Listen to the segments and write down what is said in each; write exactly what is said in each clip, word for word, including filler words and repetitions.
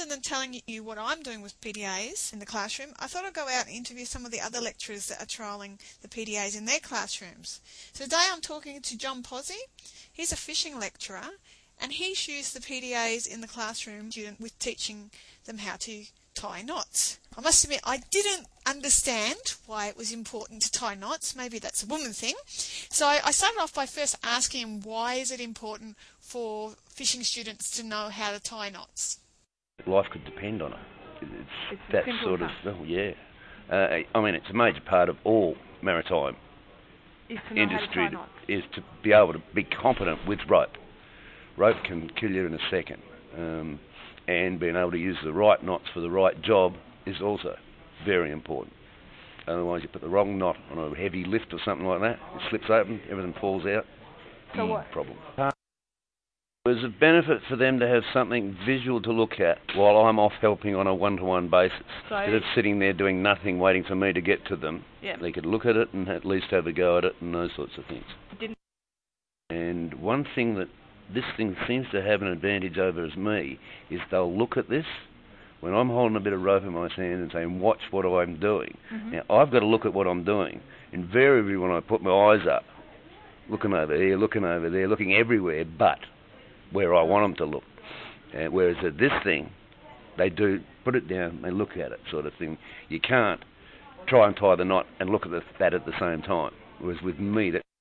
rather than telling you what I'm doing with P D As in the classroom, I thought I'd go out and interview some of the other lecturers that are trialling the P D As in their classrooms. So today I'm talking to John Pozzi. He's a fishing lecturer, and he's used the P D As in the classroom with teaching them how to tie knots. I must admit, I didn't understand why it was important to tie knots. Maybe that's a woman thing. So I started off by first asking him, why is it important for fishing students to know how to tie knots? Life could depend on it. It's, it's that sort of, oh yeah. Uh, I mean, it's a major part of all maritime is to know industry how to tie knots. Is to be able to be competent with rope. Rope can kill you in a second. Um, and being able to use the right knots for the right job is also very important. Otherwise, you put the wrong knot on a heavy lift or something like that, it slips open, everything falls out. So what? Problem. There's a benefit for them to have something visual to look at while I'm off helping on a one-to-one basis. So instead of sitting there doing nothing, waiting for me to get to them, yeah. They could look at it and at least have a go at it and those sorts of things. Didn't and one thing that this thing seems to have an advantage over as me is they'll look at this when I'm holding a bit of rope in my hand and saying, watch what I'm doing. Mm-hmm. Now, I've got to look at what I'm doing. Invariably, when I put my eyes up, looking over here, looking over there, looking everywhere but where I want them to look. Uh, whereas at this thing, they do put it down, they look at it sort of thing. You can't try and tie the knot and look at the, that at the same time. Whereas with me, that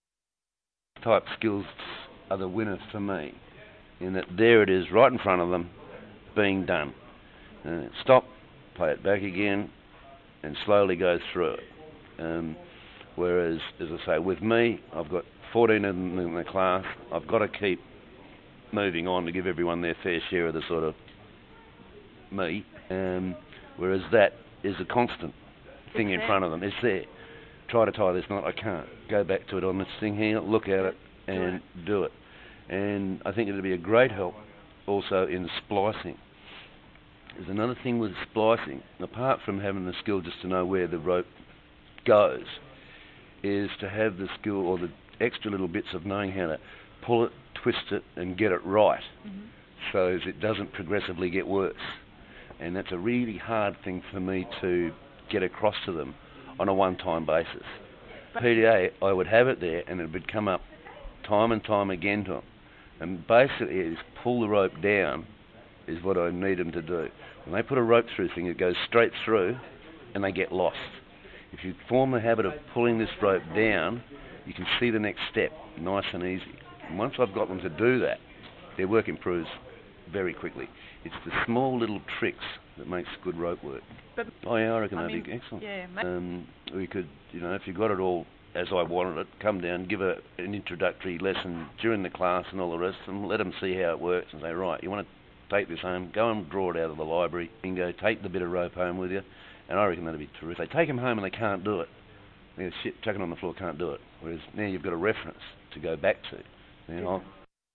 type skills are the winners for me, in that there it is right in front of them being done. Uh, stop, play it back again and slowly go through it. Um, whereas, as I say, with me, I've got fourteen of them in the class. I've got to keep moving on to give everyone their fair share of the sort of me, um, whereas that is a constant thing in front of them. It's there. Try to tie this knot, I can't. Go back to it on this thing here, look at it and do it. And I think it'll be a great help also in splicing. There's another thing with splicing, apart from having the skill just to know where the rope goes, is to have the skill or the extra little bits of knowing how to pull it, twist it and get it right, mm-hmm. so as it doesn't progressively get worse. And that's a really hard thing for me to get across to them on a one-time basis. P D A, I would have it there and it would come up time and time again to them. And basically it's pull the rope down is what I need them to do. When they put a rope through thing, it goes straight through and they get lost. If you form the habit of pulling this rope down, you can see the next step, nice and easy. And once I've got them to do that, their work improves very quickly. It's the small little tricks that makes good rope work. But oh yeah, I reckon I that'd mean, be excellent. Yeah, um, we could, you know, if you got it all as I wanted it, come down, give a, an introductory lesson during the class and all the rest, and let them see how it works and say, right, you want to take this home, go and draw it out of the library, and go take the bit of rope home with you, and I reckon that'd be terrific. They take them home and they can't do it. They're shit, chucking on the floor, can't do it. Whereas now you've got a reference to go back to. You know,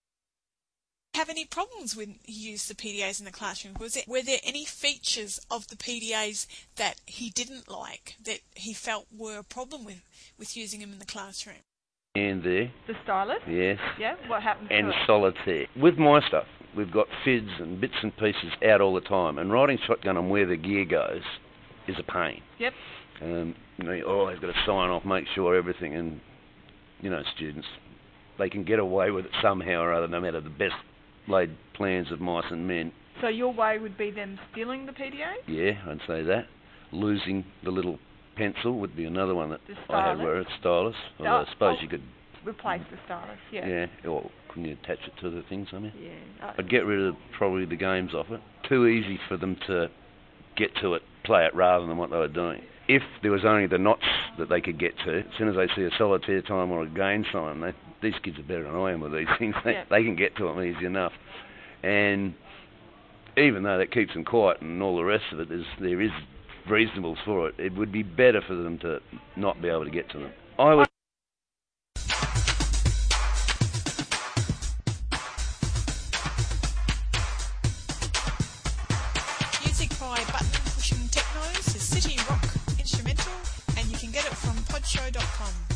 have any problems when he used the P D As in the classroom? Was it, were there any features of the P D As that he didn't like, that he felt were a problem with, with using them in the classroom? And there. The stylus? Yes. Yeah, what happened and to it? And solitaire. With my stuff, we've got fids and bits and pieces out all the time, and riding shotgun on where the gear goes is a pain. Yep. Um, you know, you always got to sign off, make sure everything, and, you know, students, they can get away with it somehow or other, no matter the best laid plans of mice and men. So your way would be them stealing the P D A? Yeah, I'd say that. Losing the little pencil would be another one that the I had where it's stylus. Oh, I suppose oh, you could replace the stylus, yeah. Yeah, or couldn't you attach it to the thing somehow? Yeah. I'd get rid of probably the games off it. Too easy for them to get to it, play it rather than what they were doing. If there was only the knots that they could get to, as soon as they see a solitaire time or a gain sign, they, these kids are better than I am with these things. They, yeah. they can get to them easy enough. And even though that keeps them quiet and all the rest of it, is, there is reasonables for it, it would be better for them to not be able to get to them. I would. Music by Button Pushing Technos is City Rock Instrumental, and you can get it from podshow dot com.